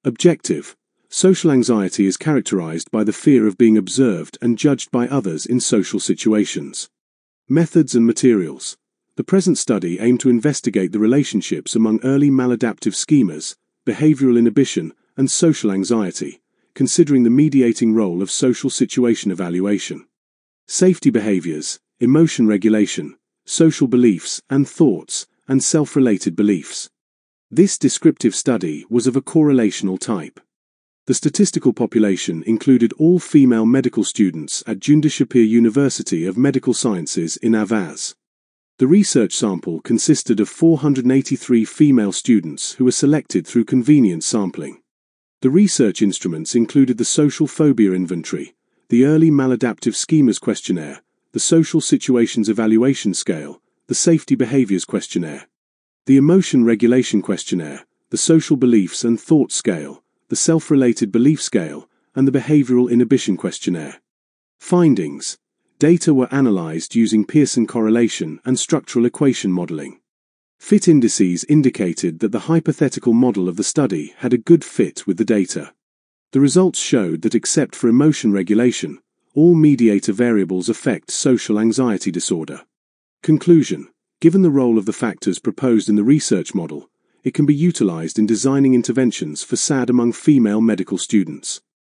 Objective. Social anxiety is characterized by the fear of being observed and judged by others in social situations. Methods and materials. The present study aimed to investigate the relationships among early maladaptive schemas, behavioral inhibition, and social anxiety, considering the mediating role of social situation evaluation. Safety behaviors, emotion regulation, social beliefs and thoughts, and self-related beliefs. This descriptive study was of a correlational type. The statistical population included all female medical students at Junda Shapir University of Medical Sciences in Avaz. The research sample consisted of 483 female students who were selected through convenience sampling. The research instruments included the Social Phobia Inventory, the Early Maladaptive Schemas Questionnaire, the Social Situations Evaluation Scale, the Safety Behaviors Questionnaire, the Emotion Regulation Questionnaire, the Social Beliefs and Thought Scale, the Self-Related Belief Scale, and the Behavioral Inhibition Questionnaire. Findings. Data were analyzed using Pearson correlation and structural equation modeling. Fit indices indicated that the hypothetical model of the study had a good fit with the data. The results showed that except for emotion regulation, all mediator variables affect social anxiety disorder. Conclusion. Given the role of the factors proposed in the research model, it can be utilized in designing interventions for SAD among female medical students.